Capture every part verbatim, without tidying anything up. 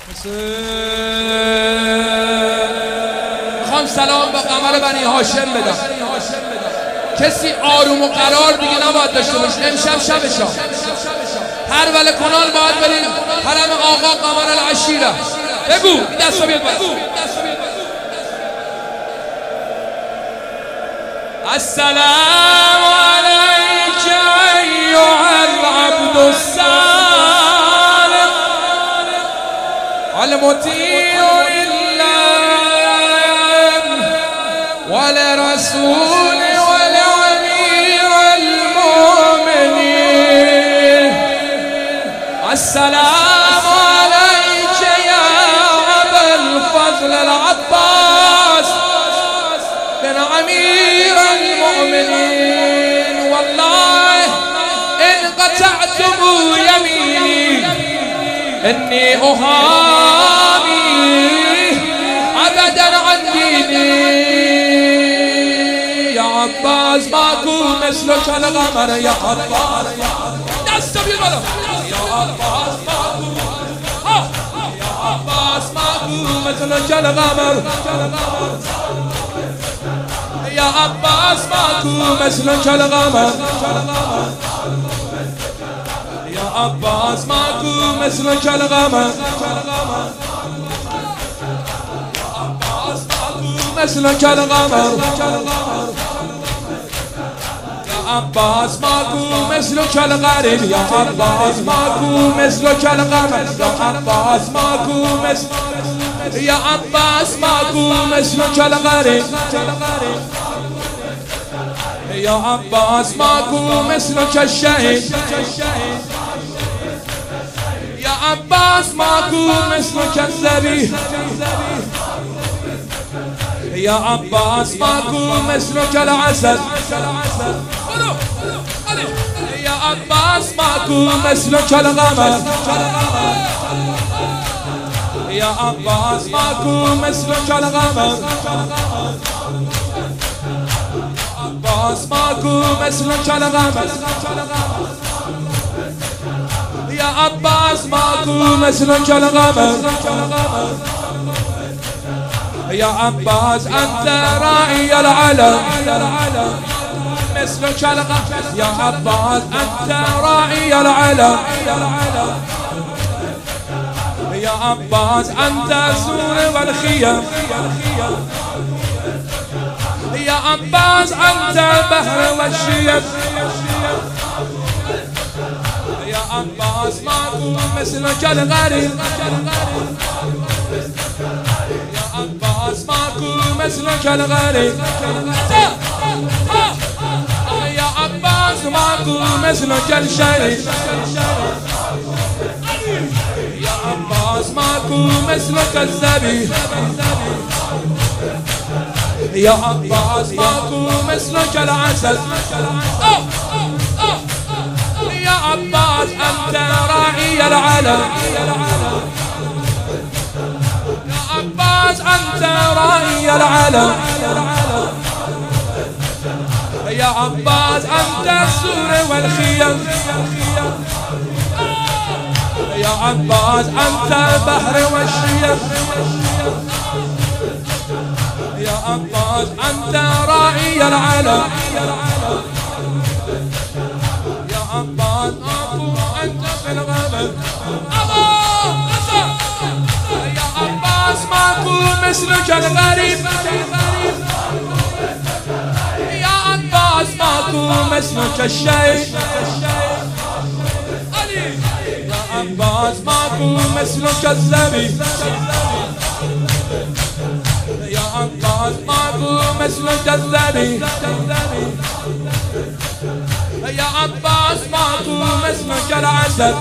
میخوام سلام به قمر بنی هاشم بدم. کسی آروم و قرار دیگه نباید داشته باشه. امشب شبشا هر ول کنال باید بریم حرم آقا قمر العشیره. بگو دستا بیاد باید. السلام علیک ایها العبد الصالح المطیع لله ولرسول ولامیر المؤمنین. السلام علیک یا ابا الفضل العباس بن امیر المؤمنین. والله ان قطعتم یمینی انی احامی ابدا عن دینی. یا عباس ماکو مثلک القمر یا عباس. دست بیار بالا. یا عباس ماکو یا عباس ماکو مثلک القمر یا عباس ماکو مثلک القمر یا عباس ماکو مثلک القمر یا عباس ماکو مثلک القمر یا عباس ماکو مثلک الغریب یا عباس ماکو مثلک القمر یا عباس ماکو مثل یا عباس ماکو مثلک الغریب یا عباس ماکو مثلک الشهید یا عباس ماکو مثلک الذبیح یا عباس ماکو مثلک العسل یا عباس ماکو مثلک القمر یا عباس ماکو مثلک القمر عباس ماکو مثلک القمر یا عباس ماکو مثلک القمر یا عباس انت راعی العلم مثلک القمر یا عباس انت راعی العلم یا عباس انت السور والخيم یا عباس انت البحر والشيم یا عباس ماکو مثلک الغریب یا عباس ماکو مثلک الغریب یا عباس ماکو مثلک الشهید یا عباس ماکو مثلک الذبیح یا عباس ماکو مثلک العسل یا عباس انت راعی العلم یا عباس انت راعی العلم یا عباس انت السور والخيم یا عباس انت البحر والشيم یا عباس انت راعی العلم یا عباس ماکو انت في الغابة یا عباس ماکو مثلک الغریب یا عباس ماکو مثلک الشهید یا عباس ماکو مثلک الذبیح یا عباس ماکو مثلک الذبیح یا عباس ماکو مثلک العسل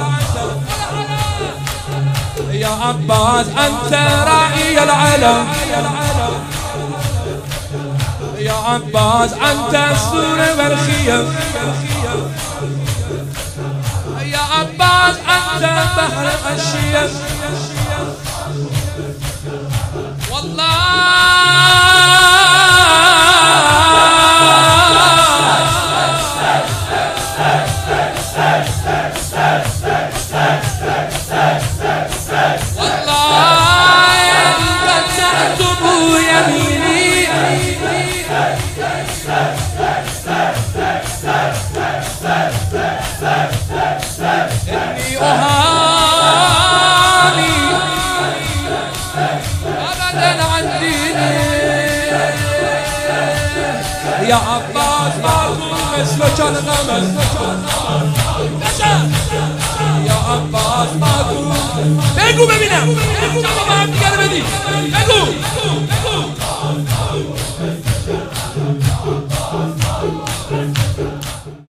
یا عباس انت راعی العلم یا عباس انت السور والخيم یا عباس انت البحر والشيم والله یا عباس مرحوم مثل جان غم یا عباس مرحوم. بگو ببینم بگو با هم دیگه بدی بگو